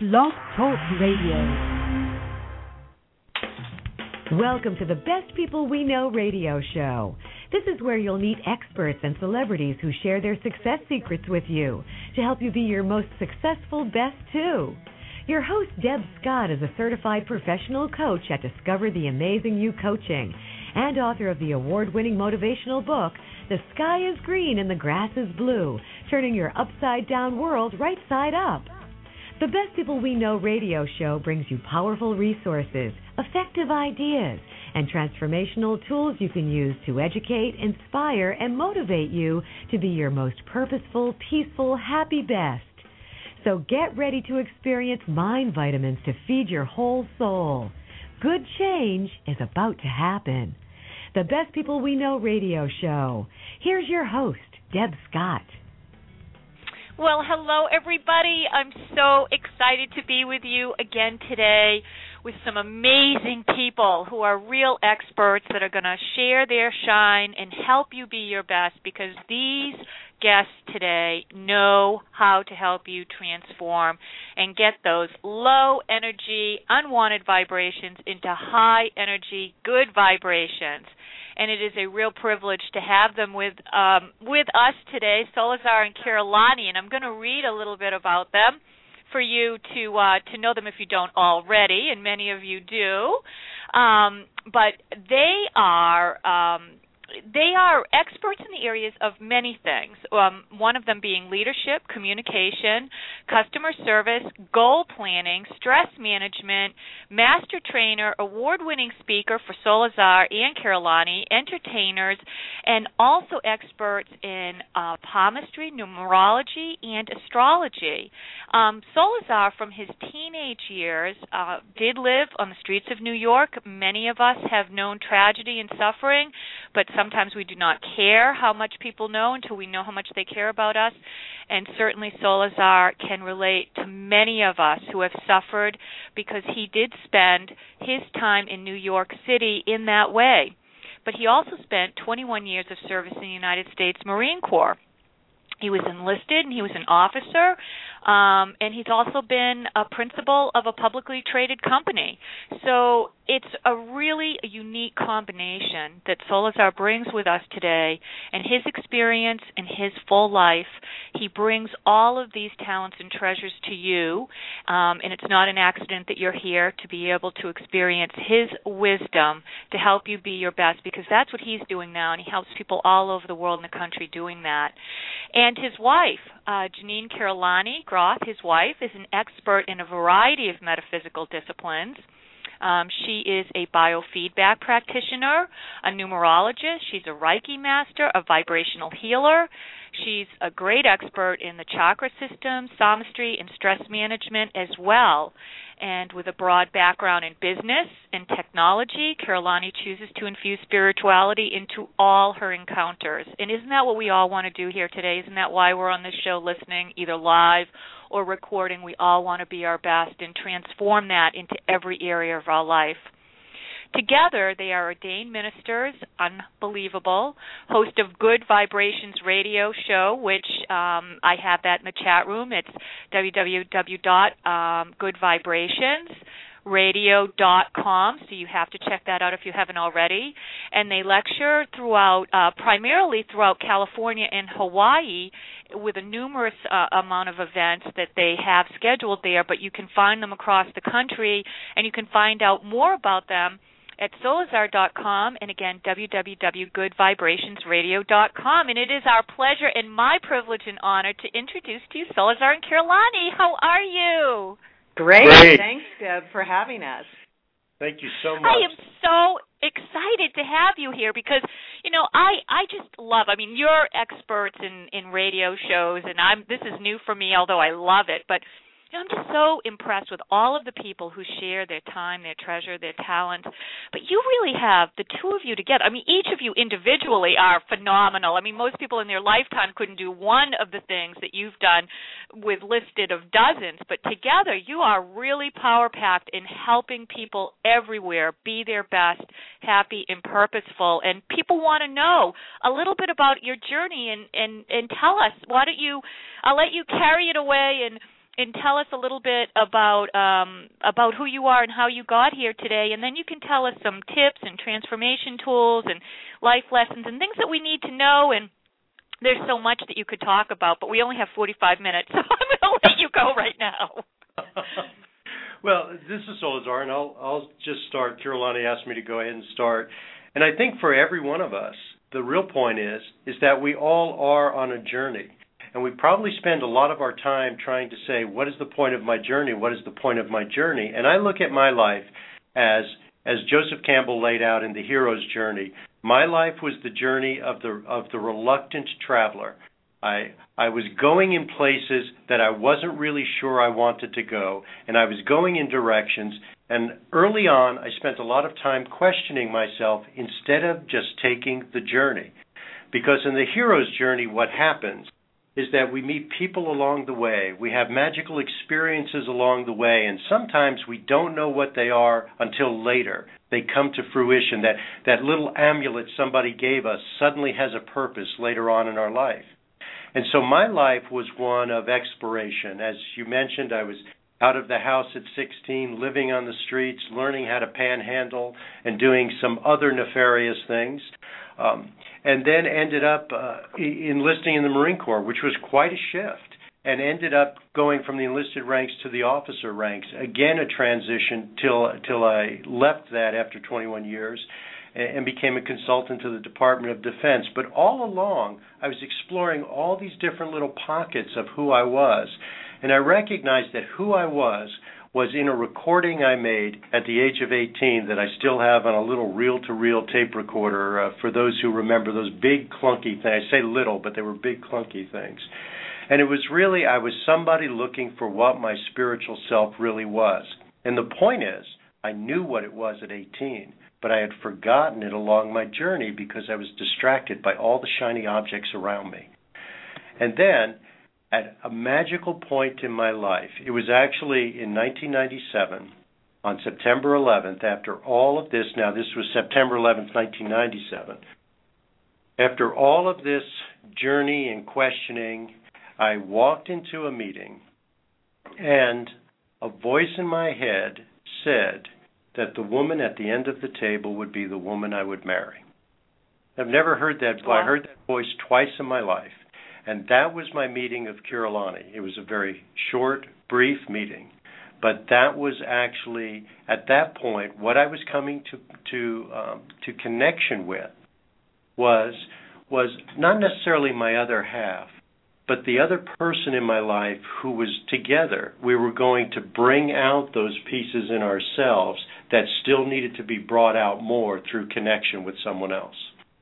Blog Talk Radio. Welcome to the Best People We Know radio show. This is where you'll meet experts and celebrities who share their success secrets with you to help you be your most successful best too. Your host, Deb Scott, is a certified professional coach at Discover the Amazing You Coaching and author of the award-winning motivational book, The Sky is Green and the Grass is Blue, turning your upside-down world right side up. The Best People We Know radio show brings you powerful resources, effective ideas, and transformational tools you can use to educate, inspire, and motivate you to be your most purposeful, peaceful, happy best. So get ready to experience mind vitamins to feed your whole soul. Good change is about to happen. The Best People We Know radio show. Here's your host, Deb Scott. Well, hello, everybody. I'm so excited to be with you again today with some amazing people who are real experts that are going to share their shine and help you be your best, because these guests today know how to help you transform and get those low energy, unwanted vibrations into high energy, good vibrations. And it is a real privilege to have them with us today, Solazar and Kirlani, and I'm going to read a little bit about them for you to know them if you don't already, and many of you do. But they are experts in the areas of many things, one of them being leadership, communication, customer service, goal planning, stress management, master trainer, award-winning speaker for Solazar and Kirlani, entertainers, and also experts in palmistry, numerology, and astrology. Solazar, from his teenage years, did live on the streets of New York. Many of us have known tragedy and suffering, but sometimes we do not care how much people know until we know how much they care about us. And certainly Solazar can relate to many of us who have suffered, because he did spend his time in New York City in that way. But he also spent 21 years of service in the United States Marine Corps. He was enlisted, and he was an officer, and he's also been a principal of a publicly traded company. So it's a really unique combination that Solazar brings with us today, and his experience and his full life. He brings all of these talents and treasures to you, and it's not an accident that you're here to be able to experience his wisdom to help you be your best, because that's what he's doing now, and he helps people all over the world and the country doing that. And his wife, Janine Kirlani Groth, his wife, is an expert in a variety of metaphysical disciplines. She is a biofeedback practitioner, a numerologist. She's a Reiki master, a vibrational healer. She's a great expert in the chakra system, palmistry, and stress management as well. And with a broad background in business and technology, Kirlani chooses to infuse spirituality into all her encounters. And isn't that what we all want to do here today? Isn't that why we're on this show listening, either live or recording? We all want to be our best and transform that into every area of our life. Together, they are ordained ministers, unbelievable, host of Good Vibrations radio show, which I have that in the chat room. It's www.goodvibrationsradio.com, so you have to check that out if you haven't already. And they lecture primarily throughout California and Hawaii, with a numerous amount of events that they have scheduled there, but you can find them across the country, and you can find out more about them at solazar.com, and again, www.goodvibrationsradio.com. And it is our pleasure and my privilege and honor to introduce to you Solazar and Kirlani. How are you? Great. Thanks, Deb, for having us. Thank you so much. I am so excited to have you here because, I just love, you're experts in radio shows, and this is new for me, although I love it, but I'm just so impressed with all of the people who share their time, their treasure, their talent. But you really have the two of you together. Each of you individually are phenomenal. Most people in their lifetime couldn't do one of the things that you've done with listed of dozens. But together, you are really power-packed in helping people everywhere be their best, happy, and purposeful. And people want to know a little bit about your journey and tell us. Why don't you, I'll let you carry it away and and tell us a little bit about who you are and how you got here today, and then you can tell us some tips and transformation tools and life lessons and things that we need to know. And there's so much that you could talk about, but we only have 45 minutes, so I'm going to let you go right now. Well, this is Solazar, and I'll just start. Kirillani asked me to go ahead and start. And I think for every one of us, the real point is that we all are on a journey. And we probably spend a lot of our time trying to say, what is the point of my journey? What is the point of my journey? And I look at my life as Joseph Campbell laid out in The Hero's Journey. My life was the journey of the reluctant traveler. I was going in places that I wasn't really sure I wanted to go, and I was going in directions. And early on, I spent a lot of time questioning myself instead of just taking the journey. Because in the hero's journey, what happens is that we meet people along the way. We have magical experiences along the way, and sometimes we don't know what they are until later. They come to fruition. That little amulet somebody gave us suddenly has a purpose later on in our life. And so my life was one of exploration. As you mentioned, I was out of the house at 16, living on the streets, learning how to panhandle, and doing some other nefarious things. And then ended up enlisting in the Marine Corps, which was quite a shift, and ended up going from the enlisted ranks to the officer ranks. Again, a transition till I left that after 21 years and became a consultant to the Department of Defense. But all along, I was exploring all these different little pockets of who I was. And I recognized that who I was in a recording I made at the age of 18 that I still have on a little reel-to-reel tape recorder for those who remember those big clunky things. I say little, but they were big clunky things. And it was really, I was somebody looking for what my spiritual self really was. And the point is, I knew what it was at 18, but I had forgotten it along my journey because I was distracted by all the shiny objects around me. And then, at a magical point in my life, it was actually in 1997, on September 11th, after all of this, now this was September 11th, 1997, after all of this journey and questioning, I walked into a meeting, and a voice in my head said that the woman at the end of the table would be the woman I would marry. I've never heard that. I heard that voice twice in my life. And that was my meeting of Kirillani. It was a very short, brief meeting. But that was actually, at that point, what I was coming to connection with was not necessarily my other half, but the other person in my life who was together. We were going to bring out those pieces in ourselves that still needed to be brought out more through connection with someone else.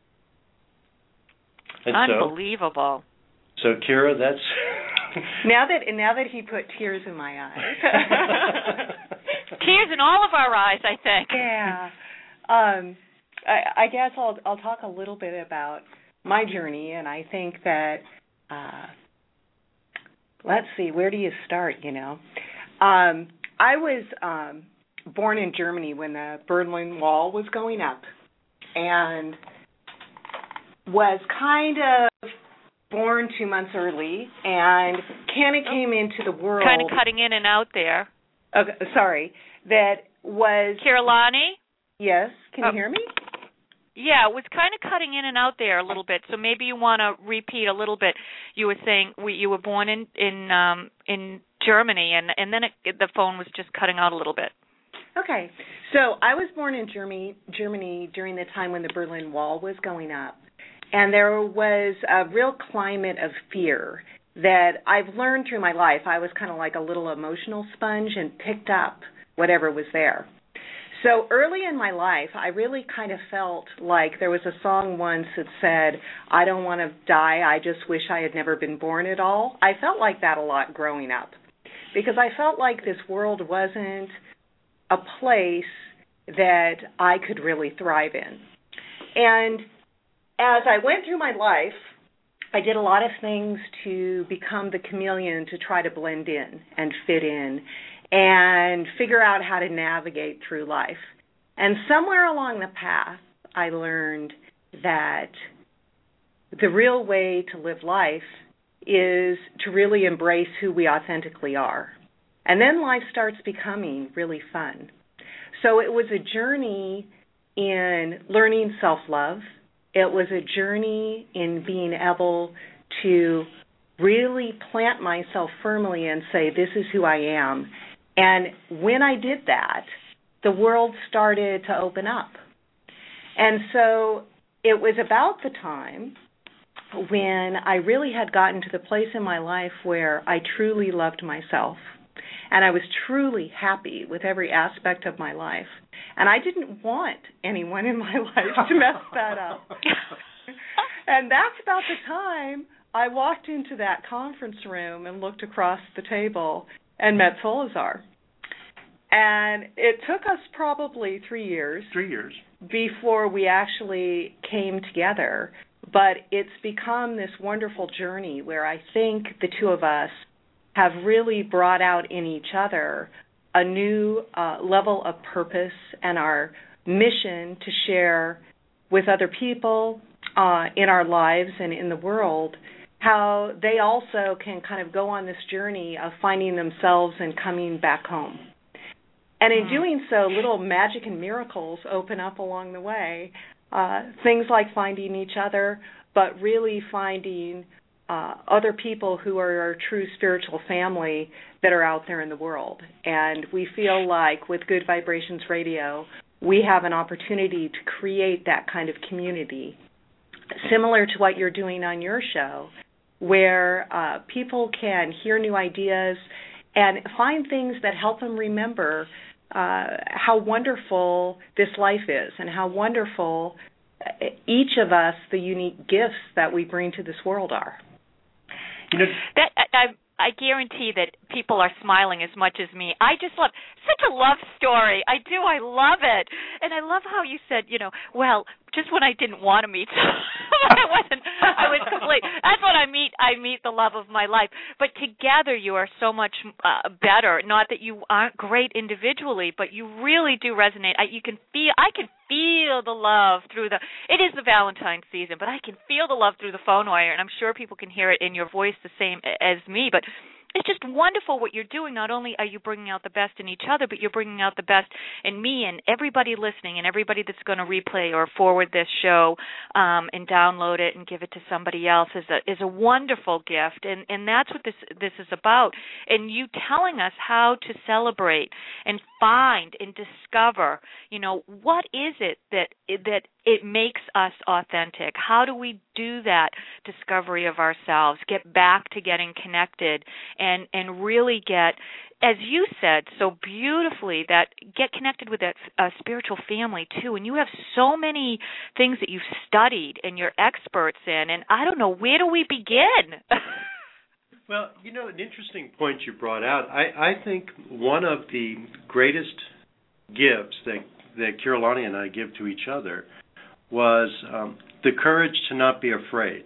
And unbelievable. So, Kira, that's... Now that he put tears in my eyes. Tears in all of our eyes, I think. Yeah. I guess I'll talk a little bit about my journey, and I think that, let's see, where do you start, you know? I was born in Germany when the Berlin Wall was going up, and was kind of born 2 months early, and kind of came into the world. Kind of cutting in and out there. Okay, sorry. That was... Kirillani? Yes, can you hear me? Yeah, it was kind of cutting in and out there a little bit, so maybe you want to repeat a little bit. You were saying you were born in Germany, and then the phone was just cutting out a little bit. Okay, so I was born in Germany during the time when the Berlin Wall was going up. And there was a real climate of fear that I've learned through my life. I was kind of like a little emotional sponge and picked up whatever was there. So early in my life, I really kind of felt like there was a song once that said, I don't want to die, I just wish I had never been born at all. I felt like that a lot growing up because I felt like this world wasn't a place that I could really thrive in. And as I went through my life, I did a lot of things to become the chameleon to try to blend in and fit in and figure out how to navigate through life. And somewhere along the path, I learned that the real way to live life is to really embrace who we authentically are. And then life starts becoming really fun. So it was a journey in learning self-love. It was a journey in being able to really plant myself firmly and say, this is who I am. And when I did that, the world started to open up. And so it was about the time when I really had gotten to the place in my life where I truly loved myself and I was truly happy with every aspect of my life. And I didn't want anyone in my life to mess that up. And that's about the time I walked into that conference room and looked across the table and met Solazar. And it took us probably 3 years. 3 years. Before we actually came together. But it's become this wonderful journey where I think the two of us have really brought out in each other a new level of purpose and our mission to share with other people in our lives and in the world how they also can kind of go on this journey of finding themselves and coming back home. And in doing so, little magic and miracles open up along the way, things like finding each other, but really finding other people who are our true spiritual family that are out there in the world. And we feel like with Good Vibrations Radio, we have an opportunity to create that kind of community, similar to what you're doing on your show, where people can hear new ideas and find things that help them remember how wonderful this life is and how wonderful each of us, the unique gifts that we bring to this world are. You know, that I guarantee that people are smiling as much as me. I just love such a love story. I do. I love it. And I love how you said, well, just when I didn't want to meet someone, I was complete. That's when I meet the love of my life. But together you are so much better. Not that you aren't great individually, but you really do resonate. I can feel the love through it is the Valentine's season, but I can feel the love through the phone wire, and I'm sure people can hear it in your voice the same as me. But it's just wonderful what you're doing. Not only are you bringing out the best in each other, but you're bringing out the best in me and everybody listening and everybody that's going to replay or forward this show and download it and give it to somebody else is a wonderful gift. And that's what this is about. And you telling us how to celebrate and find and discover, what is it that it makes us authentic? How do we do that discovery of ourselves, get back to getting connected and really get, as you said so beautifully, that get connected with that spiritual family too. And you have so many things that you've studied and you're experts in, and I don't know, where do we begin? Well, an interesting point you brought out. I think one of the greatest gifts that Kirlani and I give to each other was the courage to not be afraid.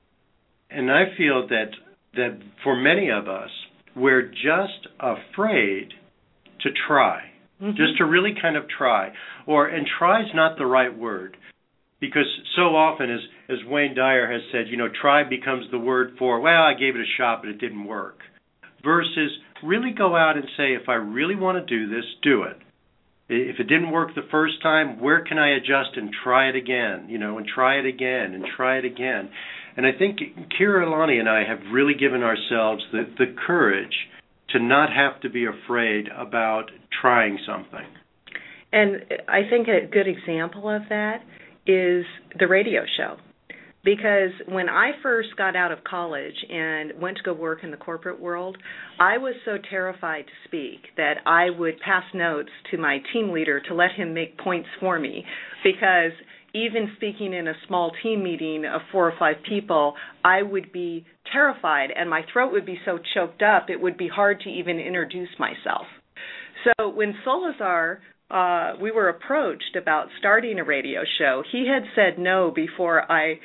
And I feel that for many of us, we're just afraid to try, just to really kind of try. And try is not the right word, because so often, as Wayne Dyer has said, try becomes the word for, well, I gave it a shot, but it didn't work, versus really go out and say, if I really want to do this, do it. If it didn't work the first time, where can I adjust and try it again, and try it again and try it again. And I think Kirlani and I have really given ourselves the courage to not have to be afraid about trying something. And I think a good example of that is the radio show. Because when I first got out of college and went to go work in the corporate world, I was so terrified to speak that I would pass notes to my team leader to let him make points for me, because even speaking in a small team meeting of 4 or 5 people, I would be terrified and my throat would be so choked up it would be hard to even introduce myself. So when Solazar, we were approached about starting a radio show, he had said no before he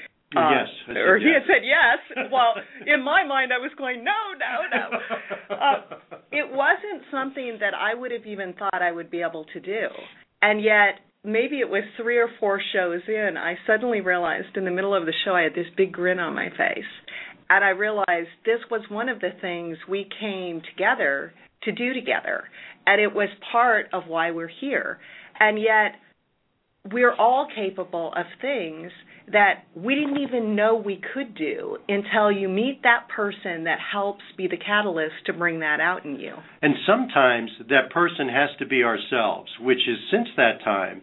had said yes. Well, in my mind, I was going, no. It wasn't something that I would have even thought I would be able to do. And yet, maybe it was 3 or 4 shows in, I suddenly realized in the middle of the show I had this big grin on my face. and I realized this was one of the things we came together to do together, and it was part of why we're here. And yet we're all capable of things that we didn't even know we could do until you meet that person that helps be the catalyst to bring that out in you. And sometimes that person has to be ourselves, which is, since that time,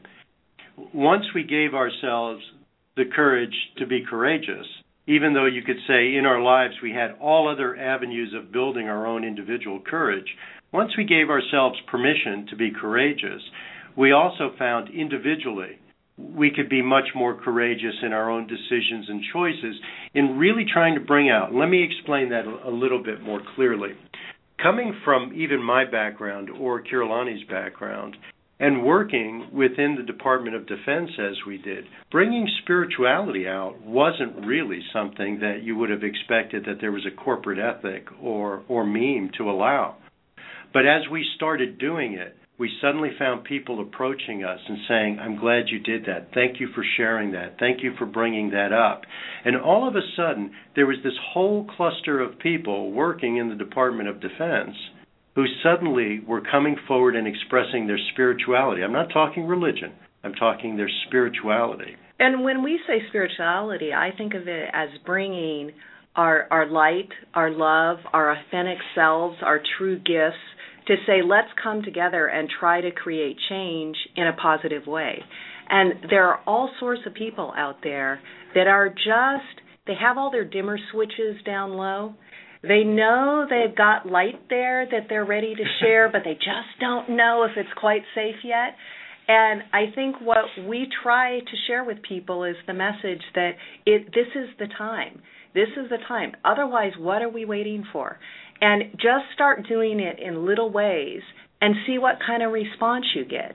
once we gave ourselves the courage to be courageous, even though you could say in our lives we had all other avenues of building our own individual courage, once we gave ourselves permission to be courageous, we also found individually we could be much more courageous in our own decisions and choices in really trying to bring out. Let me explain that a little bit more clearly. Coming from even my background or Keerlani's background and working within the Department of Defense as we did, bringing spirituality out wasn't really something that you would have expected that there was a corporate ethic or meme to allow. But as we started doing it, we suddenly found people approaching us and saying, I'm glad you did that. Thank you for sharing that. Thank you for bringing that up. And all of a sudden, there was this whole cluster of people working in the Department of Defense who suddenly were coming forward and expressing their spirituality. I'm not talking religion. I'm talking their spirituality. And when we say spirituality, I think of it as bringing our light, our love, our authentic selves, our true gifts, to say, let's come together and try to create change in a positive way. And there are all sorts of people out there that are they have all their dimmer switches down low. They know they've got light there that they're ready to share, but they just don't know if it's quite safe yet. And I think what we try to share with people is the message that this is the time. This is the time. Otherwise, what are we waiting for? And just start doing it in little ways and see what kind of response you get.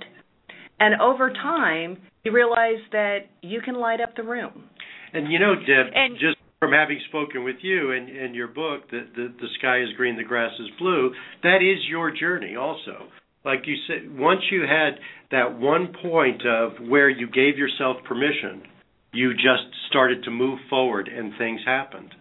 And over time, you realize that you can light up the room. And you know, Deb, just from having spoken with you and your book, the sky is green, the grass is blue, that is your journey also. Like you said, once you had that one point of where you gave yourself permission, you just started to move forward and things happened.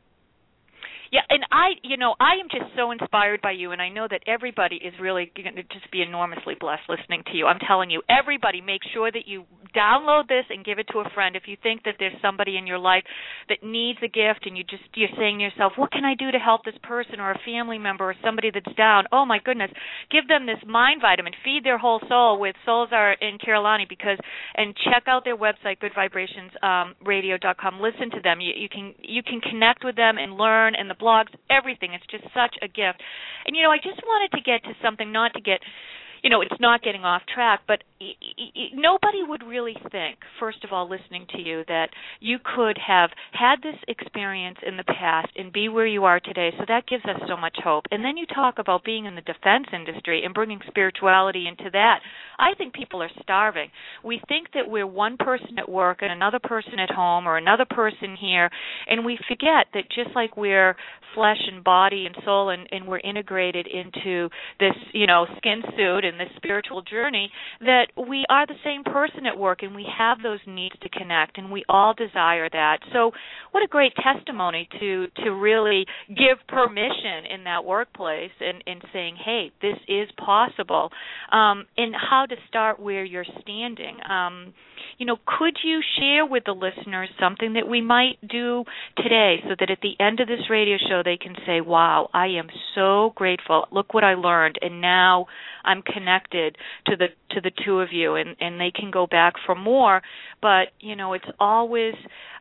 Yeah, and I am just so inspired by you, and I know that everybody is really going to just be enormously blessed listening to you. I'm telling you, everybody, make sure that you download this and give it to a friend. If you think that there's somebody in your life that needs a gift and you're saying to yourself, what can I do to help this person or a family member or somebody that's down? Oh, my goodness. Give them this mind vitamin. Feed their whole soul with Solzar and Keerlani and check out their website, goodvibrationsradio.com. Listen to them. You can connect with them and learn, and the blogs, everything. It's just such a gift. And, I just wanted to get to something, not to get, it's not getting off track, but nobody would really think, first of all, listening to you, that you could have had this experience in the past and be where you are today. So that gives us so much hope. And then you talk about being in the defense industry and bringing spirituality into that. I think people are starving. We think that we're one person at work and another person at home or another person here, and we forget that just like we're flesh and body and soul and we're integrated into this, skin suit and this spiritual journey, that we are the same person at work and we have those needs to connect, and we all desire that. So what a great testimony to really give permission in that workplace and saying, hey, this is possible, and how to start where you're standing. Could you share with the listeners something that we might do today so that at the end of this radio show they can say, wow, I am so grateful. Look what I learned, and now I'm connected to the two of you, and they can go back for more. But, it's always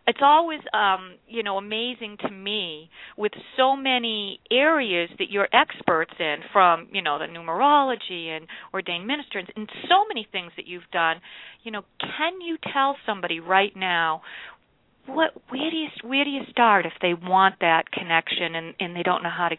amazing to me with so many areas that you're experts in, from, the numerology and ordained ministers and so many things that you've done. Can you tell somebody right now, where do you start if they want that connection and they don't know how to?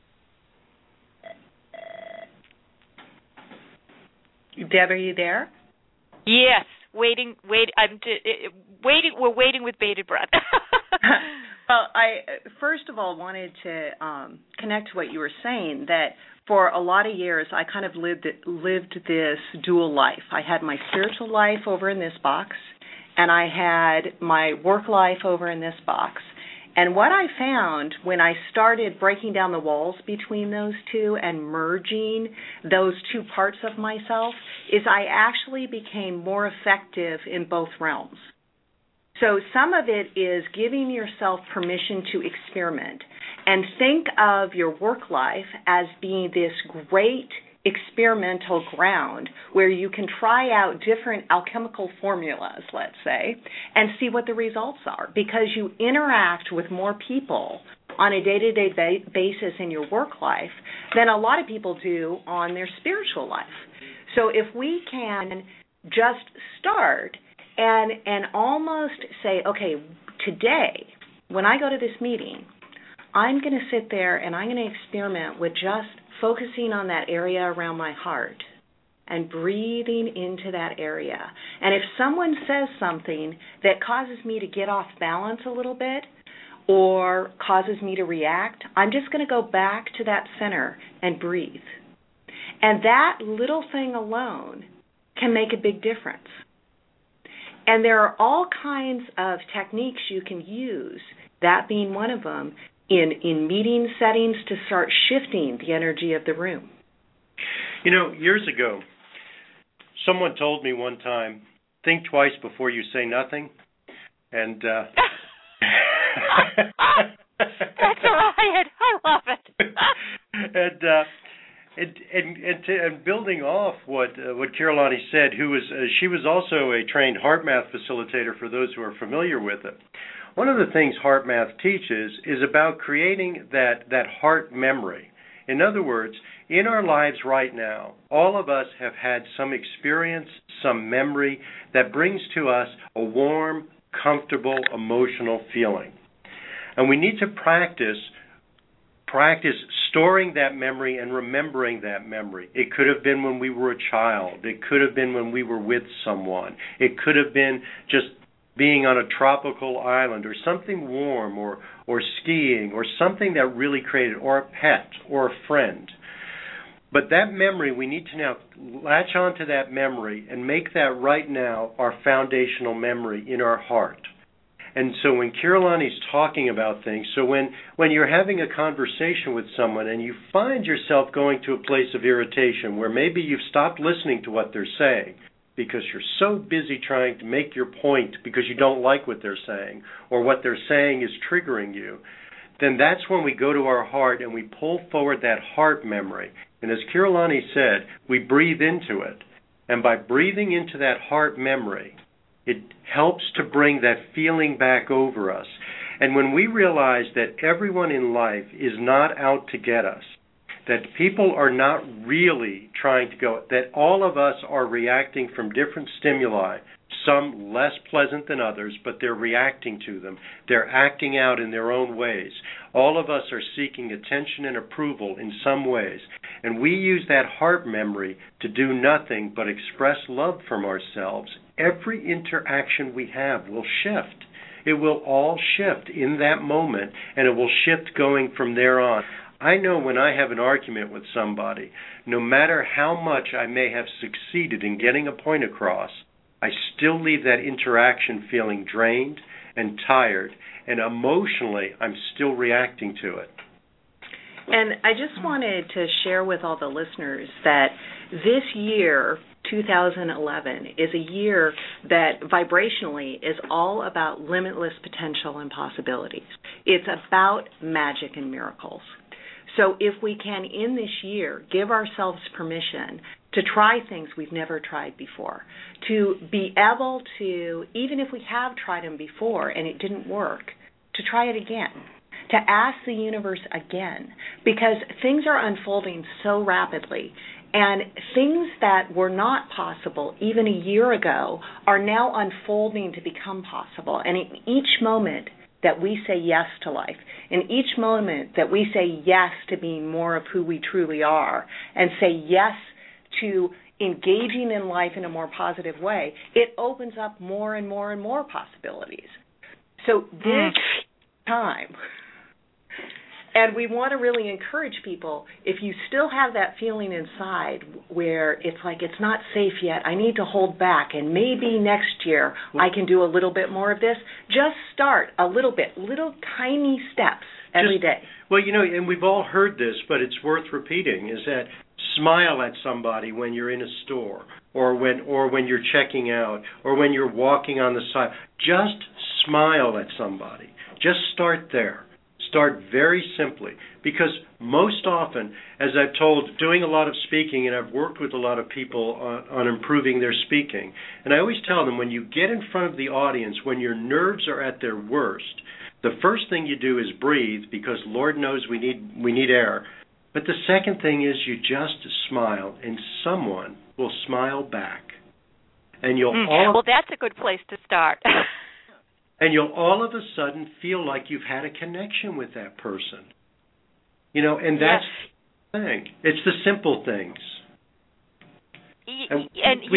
Deb, are you there? Yes, waiting. We're waiting with bated breath. Well, I first of all wanted to connect to what you were saying, that for a lot of years I kind of lived this dual life. I had my spiritual life over in this box, and I had my work life over in this box. And what I found when I started breaking down the walls between those two and merging those two parts of myself is I actually became more effective in both realms. So some of it is giving yourself permission to experiment and think of your work life as being this great experimental ground where you can try out different alchemical formulas, let's say, and see what the results are, because you interact with more people on a day-to-day basis in your work life than a lot of people do on their spiritual life. So if we can just start and almost say, okay, today, when I go to this meeting, I'm going to sit there and I'm going to experiment with just focusing on that area around my heart and breathing into that area. And if someone says something that causes me to get off balance a little bit or causes me to react, I'm just going to go back to that center and breathe. And that little thing alone can make a big difference. And there are all kinds of techniques you can use, that being one of them, in meeting settings to start shifting the energy of the room. You know, years ago, someone told me one time, think twice before you say nothing. And that's right. I love it. And building off what Kirlani said, she was also a trained HeartMath facilitator for those who are familiar with it. One of the things HeartMath teaches is about creating that heart memory. In other words, in our lives right now, all of us have had some experience, some memory that brings to us a warm, comfortable, emotional feeling. And we need to practice storing that memory and remembering that memory. It could have been when we were a child. It could have been when we were with someone. It could have been just being on a tropical island or something warm or skiing or something that really created, or a pet or a friend. But that memory, we need to now latch onto that memory and make that right now our foundational memory in our heart. And so when Kirlani's talking about things, so when you're having a conversation with someone and you find yourself going to a place of irritation where maybe you've stopped listening to what they're saying because you're so busy trying to make your point because you don't like what they're saying or what they're saying is triggering you, then that's when we go to our heart and we pull forward that heart memory. And as Kirlani said, we breathe into it. And by breathing into that heart memory, it helps to bring that feeling back over us. And when we realize that everyone in life is not out to get us, that people are not really trying to go, that all of us are reacting from different stimuli, some less pleasant than others, but they're reacting to them. They're acting out in their own ways. All of us are seeking attention and approval in some ways. And we use that heart memory to do nothing but express love from ourselves. Every interaction we have will shift. It will all shift in that moment, and it will shift going from there on. I know when I have an argument with somebody, no matter how much I may have succeeded in getting a point across, I still leave that interaction feeling drained and tired, and emotionally I'm still reacting to it. And I just wanted to share with all the listeners that this year, 2011, is a year that vibrationally is all about limitless potential and possibilities. It's about magic and miracles. So if we can, in this year, give ourselves permission to try things we've never tried before, to be able to, even if we have tried them before and it didn't work, to try it again, to ask the universe again, because things are unfolding so rapidly, and things that were not possible even a year ago are now unfolding to become possible. And in each moment that we say yes to life, in each moment that we say yes to being more of who we truly are, and say yes to engaging in life in a more positive way, it opens up more and more and more possibilities. So this time, And we want to really encourage people, if you still have that feeling inside where it's like it's not safe yet, I need to hold back, and maybe next year I can do a little bit more of this, just start a little bit, little tiny steps every day. Well, and we've all heard this, but it's worth repeating, is that smile at somebody when you're in a store or when you're checking out or when you're walking on the side. Just smile at somebody. Just start there. Start very simply, because most often, as I've told, doing a lot of speaking, and I've worked with a lot of people on improving their speaking, and I always tell them, when you get in front of the audience, when your nerves are at their worst, the first thing you do is breathe, because Lord knows we need air. But the second thing is you just smile, and someone will smile back. And well, that's a good place to start. And you'll all of a sudden feel like you've had a connection with that person. And that's the thing. It's the simple things. And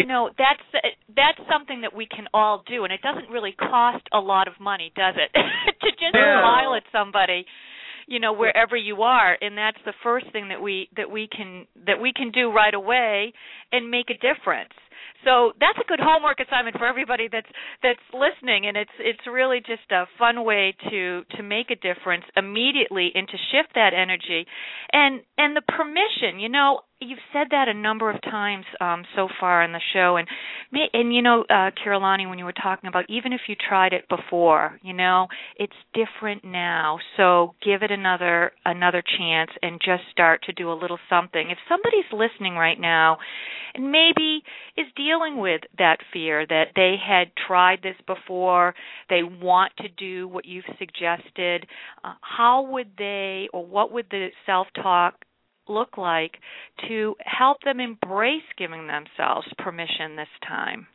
that's something that we can all do, and it doesn't really cost a lot of money, does it? To just smile at somebody, wherever you are, and that's the first thing that we can do right away and make a difference. So that's a good homework assignment for everybody that's listening, and it's really just a fun way to make a difference immediately and to shift that energy. And the permission, you've said that a number of times so far in the show, and Kiralani, when you were talking about even if you tried it before, it's different now. So give it another chance and just start to do a little something. If somebody's listening right now and maybe is dealing with that fear that they had tried this before, they want to do what you've suggested, how would they, or what would the self-talk look like to help them embrace giving themselves permission this time?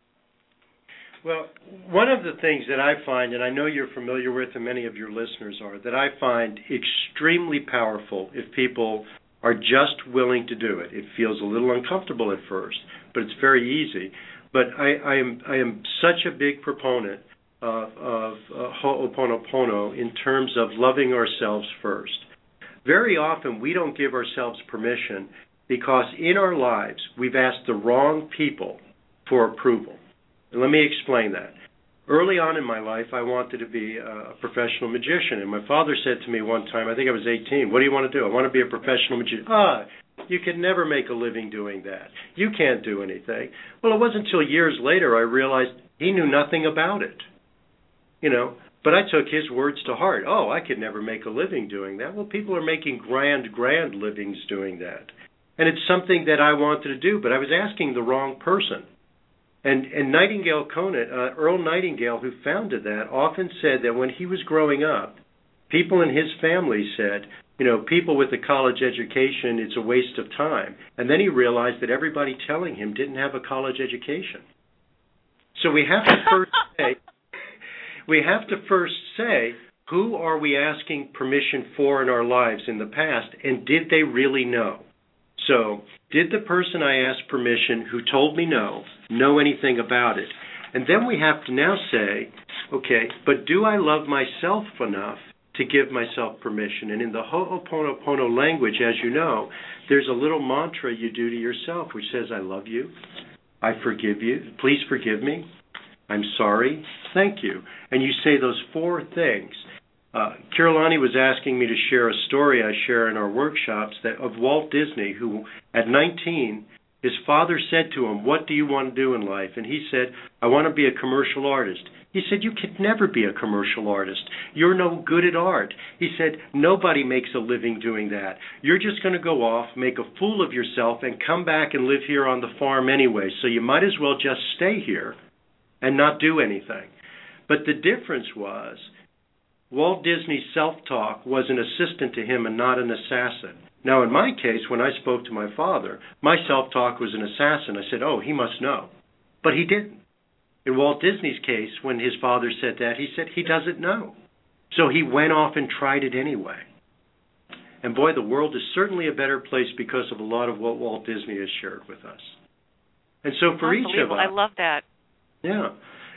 Well, one of the things that I find, and I know you're familiar with, and many of your listeners are, that I find extremely powerful if people are just willing to do it. It feels a little uncomfortable at first, but it's very easy. But I am such a big proponent of Ho'oponopono in terms of loving ourselves first. Very often we don't give ourselves permission because in our lives we've asked the wrong people for approval. And let me explain that. Early on in my life, I wanted to be a professional magician. And my father said to me one time, I think I was 18, what do you want to do? I want to be a professional magician. You can never make a living doing that. You can't do anything. Well, it wasn't until years later I realized he knew nothing about it. But I took his words to heart. I could never make a living doing that. Well, people are making grand livings doing that. And it's something that I wanted to do, but I was asking the wrong person. And Nightingale Conant, Earl Nightingale, who founded that, often said that when he was growing up, people in his family said, people with a college education, it's a waste of time. And then he realized that everybody telling him didn't have a college education. So we have to first say, who are we asking permission for in our lives in the past, and did they really know? So, did the person I asked permission who told me no know anything about it? And then we have to now say, okay, but do I love myself enough to give myself permission? And in the Ho'oponopono language, as you know, there's a little mantra you do to yourself which says, I love you, I forgive you, please forgive me, I'm sorry, thank you. And you say those four things. Kiralani was asking me to share a story I share in our workshops of Walt Disney, who at 19, his father said to him, what do you want to do in life? And he said, I want to be a commercial artist. He said, you could never be a commercial artist. You're no good at art. He said, nobody makes a living doing that. You're just going to go off, make a fool of yourself, and come back and live here on the farm anyway, so you might as well just stay here and not do anything. But the difference was, Walt Disney's self-talk was an assistant to him and not an assassin. Now, in my case, when I spoke to my father, my self-talk was an assassin. I said, he must know. But he didn't. In Walt Disney's case, when his father said that, he said he doesn't know. So he went off and tried it anyway. And boy, the world is certainly a better place because of a lot of what Walt Disney has shared with us. And so for each of us... I love that. Yeah.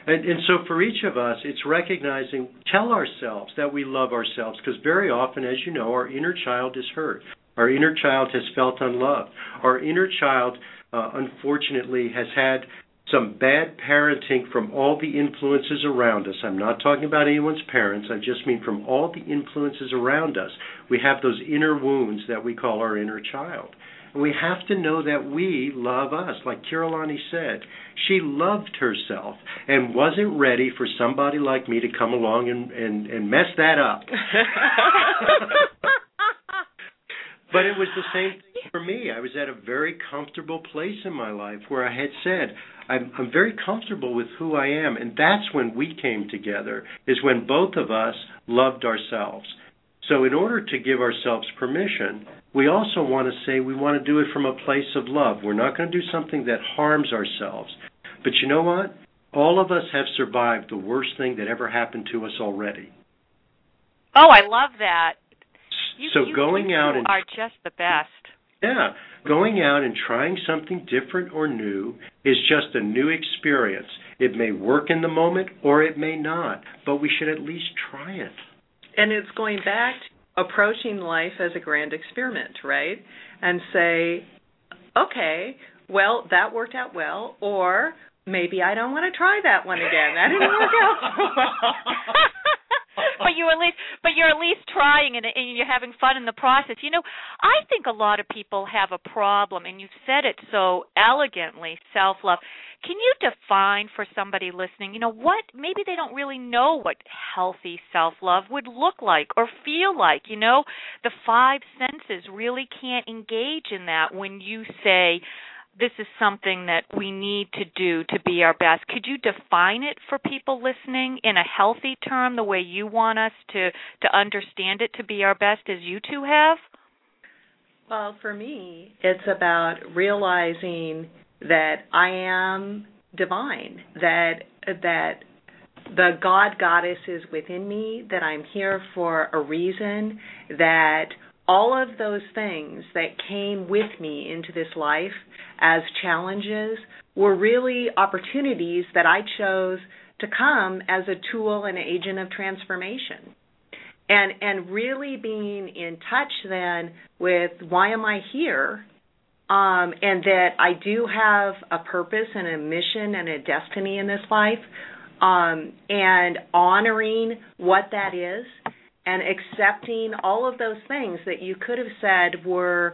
And so for each of us, it's recognizing, tell ourselves that we love ourselves, because very often, as you know, our inner child is hurt. Our inner child has felt unloved. Our inner child, unfortunately, has had some bad parenting from all the influences around us. I'm not talking about anyone's parents. I just mean from all the influences around us. We have those inner wounds that we call our inner child. And we have to know that we love us. Like Kiralani said, she loved herself and wasn't ready for somebody like me to come along and mess that up. But it was the same thing for me. I was at a very comfortable place in my life where I had said, I'm very comfortable with who I am. And that's when we came together, is when both of us loved ourselves. So in order to give ourselves permission, we also want to say we want to do it from a place of love. We're not going to do something that harms ourselves. But you know what? All of us have survived the worst thing that ever happened to us already. Oh, I love that. You are just the best. Yeah. Going out and trying something different or new is just a new experience. It may work in the moment or it may not, but we should at least try it. And it's going back to approaching life as a grand experiment, right? And say, okay, well, that worked out well, or maybe I don't want to try that one again. That didn't work out so well. But you're at least trying, and you're having fun in the process. You know, I think a lot of people have a problem, and you've said it so elegantly, self-love. Can you define for somebody listening, what, maybe they don't really know what healthy self-love would look like or feel like, the five senses really can't engage in that when you say, this is something that we need to do to be our best. Could you define it for people listening in a healthy term, the way you want us to understand it to be our best, as you two have? Well, for me, it's about realizing that I am divine, that the God Goddess is within me, that I'm here for a reason, that all of those things that came with me into this life as challenges were really opportunities that I chose to come as a tool and agent of transformation. And really being in touch then with why am I here, and that I do have a purpose and a mission and a destiny in this life, and honoring what that is, and accepting all of those things that you could have said were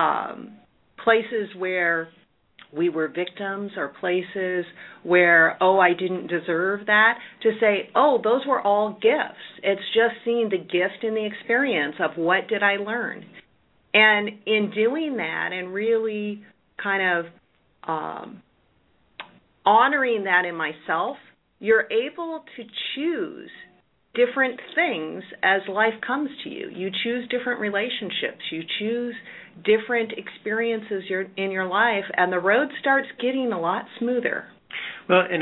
places where we were victims or places where, I didn't deserve that, to say, those were all gifts. It's just seeing the gift in the experience of what did I learn. And in doing that and really kind of honoring that in myself, you're able to choose different things as life comes to you. You choose different relationships. You choose different experiences in your life, and the road starts getting a lot smoother. Well, and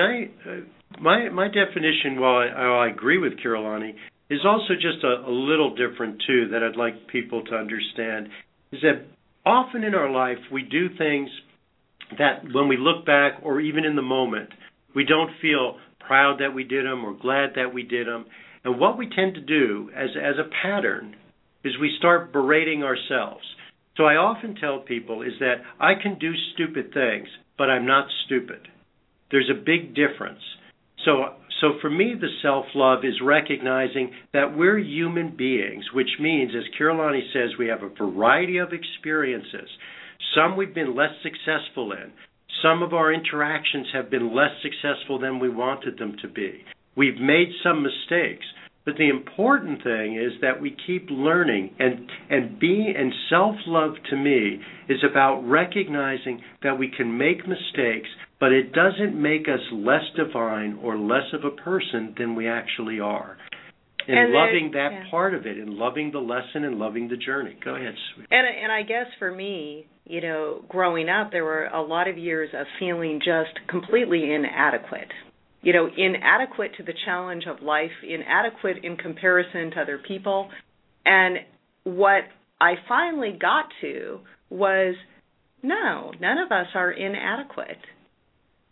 my definition, while I agree with Kiralani, is also just a little different too, that I'd like people to understand, is that often in our life we do things that when we look back or even in the moment, we don't feel proud that we did them or glad that we did them. And what we tend to do as a pattern is we start berating ourselves. So I often tell people is that I can do stupid things, but I'm not stupid. There's a big difference. So for me, the self-love is recognizing that we're human beings, which means, as Kiralani says, we have a variety of experiences. Some we've been less successful in. Some of our interactions have been less successful than we wanted them to be. We've made some mistakes. But the important thing is that we keep learning, and self-love to me is about recognizing that we can make mistakes, but it doesn't make us less divine or less of a person than we actually are. And loving that part of it, and loving the lesson and loving the journey. Go ahead, sweetie. And I guess for me, growing up, there were a lot of years of feeling just completely inadequate. Inadequate to the challenge of life, inadequate in comparison to other people. And what I finally got to was, no, none of us are inadequate.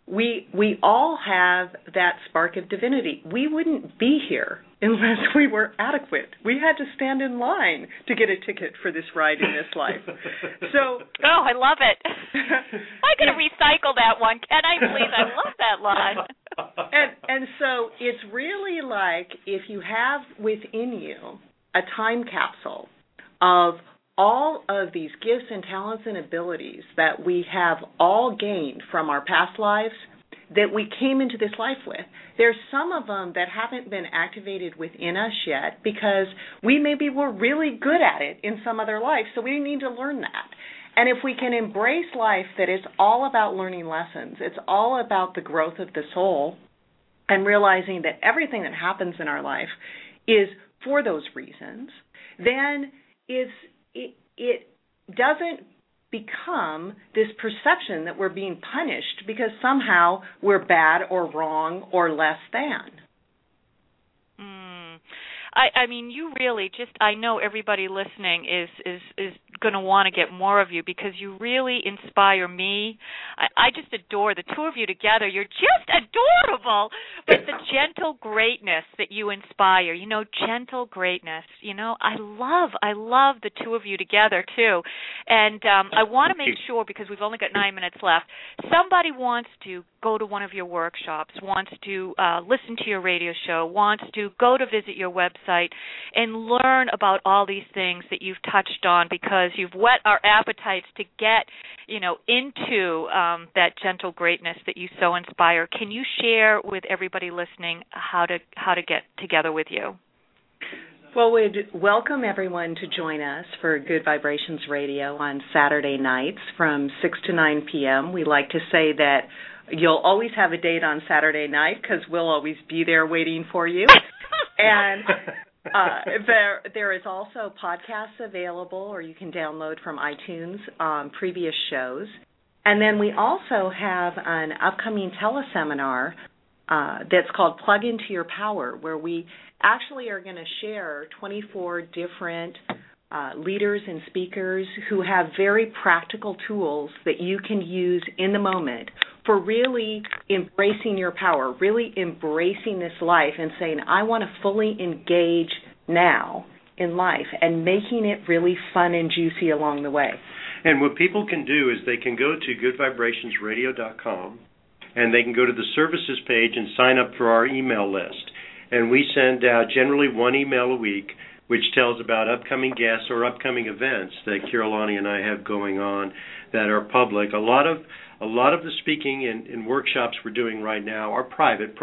we all have that spark of divinity. We wouldn't be here unless we were adequate. We had to stand in line to get a ticket for this ride in this life. So, I love it. I'm going to recycle that one. Can I please? I love that line. And so it's really like if you have within you a time capsule of all of these gifts and talents and abilities that we have all gained from our past lives that we came into this life with. There's some of them that haven't been activated within us yet because we maybe were really good at it in some other life, so we need to learn that. And if we can embrace life that it's all about learning lessons, it's all about the growth of the soul, and realizing that everything that happens in our life is for those reasons, then it doesn't become this perception that we're being punished because somehow we're bad or wrong or less than. I mean, you really just, I know everybody listening is going to want to get more of you because you really inspire me. I just adore the two of you together. You're just adorable. But the gentle greatness that you inspire, gentle greatness, I love the two of you together too. And I want to make sure, because we've only got 9 minutes left, somebody wants to go to one of your workshops, wants to listen to your radio show, wants to go to visit your website and learn about all these things that you've touched on, because you've whet our appetites to get, into that gentle greatness that you so inspire. Can you share with everybody listening how to get together with you? Well, we'd welcome everyone to join us for Good Vibrations Radio on Saturday nights from 6 to 9 p.m. We like to say that you'll always have a date on Saturday night because we'll always be there waiting for you. And there is also podcasts available, or you can download from iTunes previous shows. And then we also have an upcoming teleseminar that's called Plug Into Your Power, where we actually are going to share 24 different leaders and speakers who have very practical tools that you can use in the moment for really embracing your power, really embracing this life and saying, I want to fully engage now in life, and making it really fun and juicy along the way. And what people can do is they can go to goodvibrationsradio.com, and they can go to the services page and sign up for our email list. And we send out generally one email a week, which tells about upcoming guests or upcoming events that Kirillani and I have going on that are public. A lot of the speaking and workshops we're doing right now are private,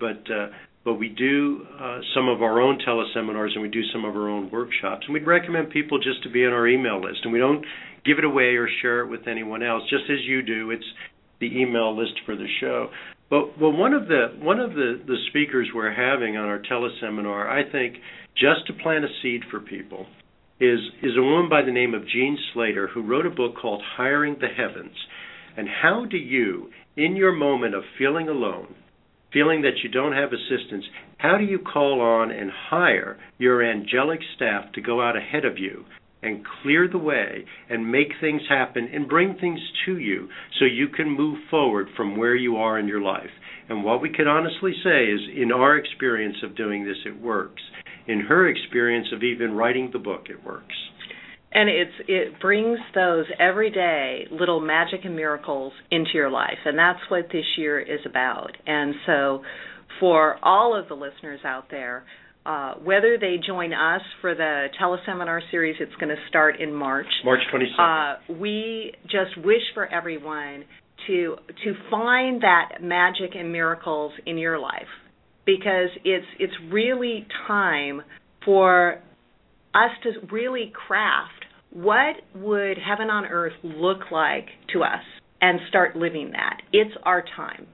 but we do some of our own teleseminars and we do some of our own workshops. And we'd recommend people just to be on our email list. And we don't give it away or share it with anyone else, just as you do. It's the email list for the show. But one of the speakers we're having on our teleseminar, I think, just to plant a seed for people, is a woman by the name of Jean Slater, who wrote a book called Hiring the Heavens. And how do you, in your moment of feeling alone, feeling that you don't have assistance, how do you call on and hire your angelic staff to go out ahead of you and clear the way and make things happen and bring things to you so you can move forward from where you are in your life? And what we can honestly say is, in our experience of doing this, it works. In her experience of even writing the book, it works. And it brings those everyday little magic and miracles into your life, and that's what this year is about. And so for all of the listeners out there, whether they join us for the teleseminar series, it's going to start in March. March 27th. We just wish for everyone to find that magic and miracles in your life, because it's really time for us to really craft what would heaven on earth look like to us and start living that. It's our time.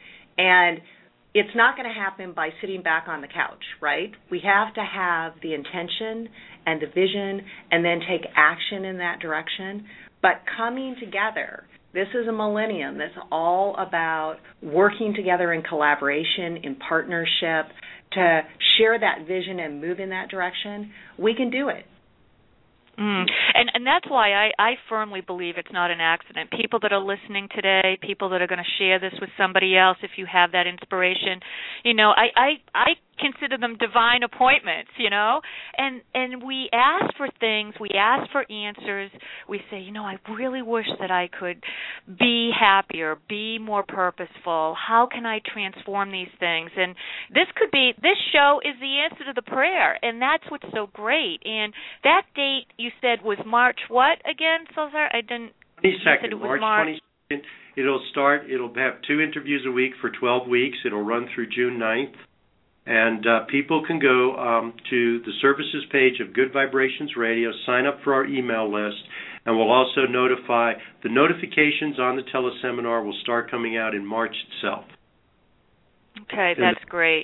And it's not going to happen by sitting back on the couch, right? We have to have the intention and the vision and then take action in that direction. But coming together, this is a millennium that's all about working together in collaboration, in partnership, to share that vision and move in that direction. We can do it. And that's why I firmly believe it's not an accident. People that are listening today, people that are going to share this with somebody else, if you have that inspiration, I consider them divine appointments, and we ask for things, we ask for answers, we say, I really wish that I could be happier, be more purposeful, how can I transform these things? And this show is the answer to the prayer, and that's what's so great. And that date you said was March what again, Salazar? I didn't. 22nd, March 22nd. It'll have 2 interviews a week for 12 weeks. It'll run through June 9th. And people can go to the services page of Good Vibrations Radio, sign up for our email list, and we'll also notify. The notifications on the teleseminar will start coming out in March itself. Okay, that's great.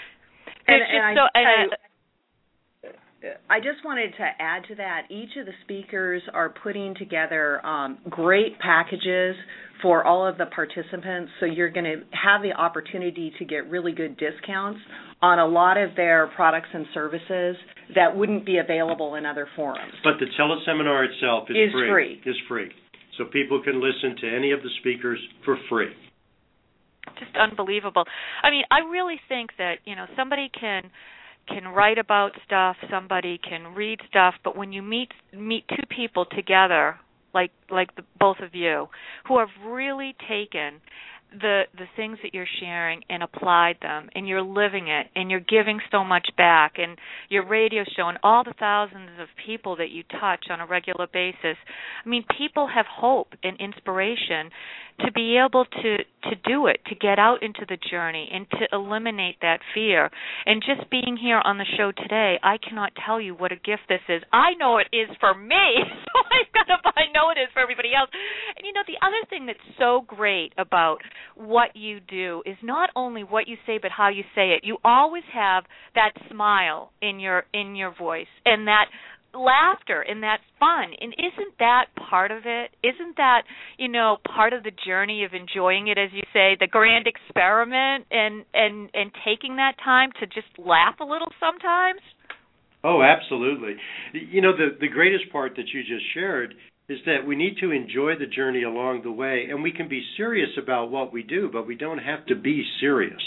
I just wanted to add to that, each of the speakers are putting together great packages for all of the participants, so you're going to have the opportunity to get really good discounts on a lot of their products and services that wouldn't be available in other forums. But the teleseminar itself is free. Is free. So people can listen to any of the speakers for free. Just unbelievable. I mean, I really think that, somebody can write about stuff, somebody can read stuff, but when you meet 2 people together, like both of you, who have really taken the things that you're sharing and applied them, and you're living it, and you're giving so much back, and your radio show and all the thousands of people that you touch on a regular basis. I mean, people have hope and inspiration to be able to do it, to get out into the journey and to eliminate that fear. And just being here on the show today, I cannot tell you what a gift this is. I know it is for me, so I know it is for everybody else. And the other thing that's so great about what you do is not only what you say, but how you say it. You always have that smile in your voice and that laughter and that fun. And isn't that part of it? Isn't that, part of the journey of enjoying it, as you say, the grand experiment and taking that time to just laugh a little sometimes? Oh, absolutely. The greatest part that you just shared is that we need to enjoy the journey along the way, and we can be serious about what we do, but we don't have to be serious.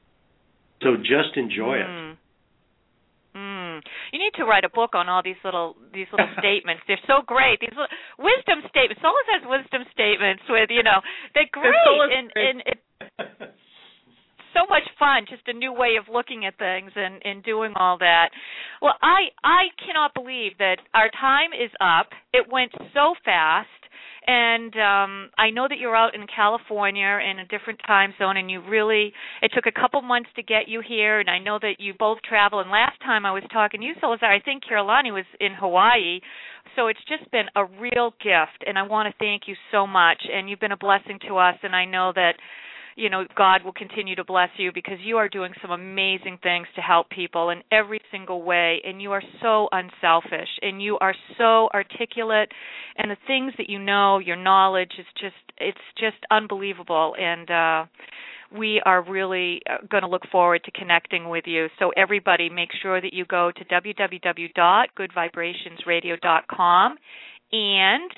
So just enjoy it. You need to write a book on all these little statements. They're so great. These little wisdom statements. Solas has wisdom statements with, they're great. And it's so much fun, just a new way of looking at things and doing all that. Well, I cannot believe that our time is up. It went so fast. And I know that you're out in California in a different time zone, and it took a couple months to get you here, and I know that you both travel. And last time I was talking to you, Salazar, I think Kirlani was in Hawaii. So it's just been a real gift, and I want to thank you so much. And you've been a blessing to us, and I know that God will continue to bless you because you are doing some amazing things to help people in every single way, and you are so unselfish, and you are so articulate, and the things that your knowledge is it's just unbelievable, and we are really going to look forward to connecting with you. So everybody, make sure that you go to www.goodvibrationsradio.com and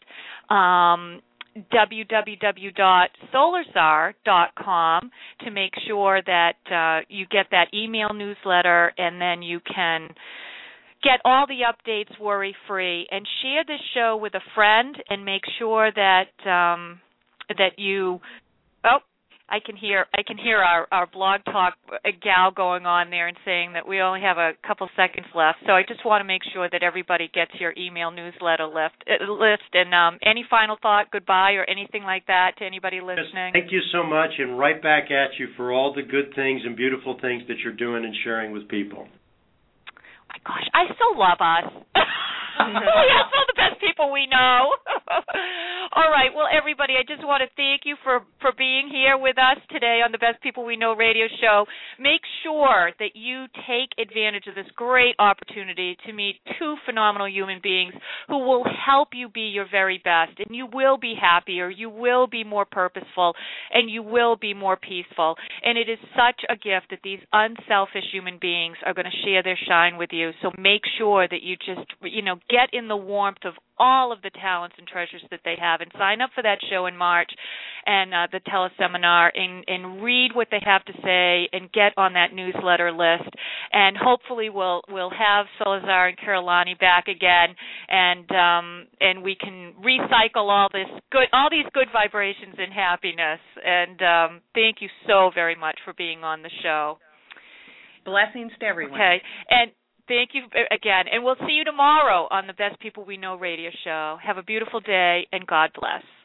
www.solarzar.com to make sure that you get that email newsletter, and then you can get all the updates worry-free, and share this show with a friend, and make sure that you. I can hear our Blog Talk gal going on there and saying that we only have a couple seconds left. So I just want to make sure that everybody gets your email newsletter list. And any final thought, goodbye, or anything like that to anybody listening? Yes, thank you so much, and right back at you for all the good things and beautiful things that you're doing and sharing with people. My gosh, I so love us. We have some of the best people we know. All right. Well, everybody, I just want to thank you for being here with us today on the Best People We Know radio show. Make sure that you take advantage of this great opportunity to meet two phenomenal human beings who will help you be your very best, and you will be happier, you will be more purposeful, and you will be more peaceful. And it is such a gift that these unselfish human beings are going to share their shine with you. So make sure that you just, get in the warmth of all of the talents and treasures that they have, and sign up for that show in March and the teleseminar, and read what they have to say and get on that newsletter list. And hopefully we'll have Salazar and Karilani back again, and we can recycle all these good vibrations and happiness. And thank you so very much for being on the show. Blessings to everyone. Okay, and thank you again. And we'll see you tomorrow on the Best People We Know radio show. Have a beautiful day, and God bless.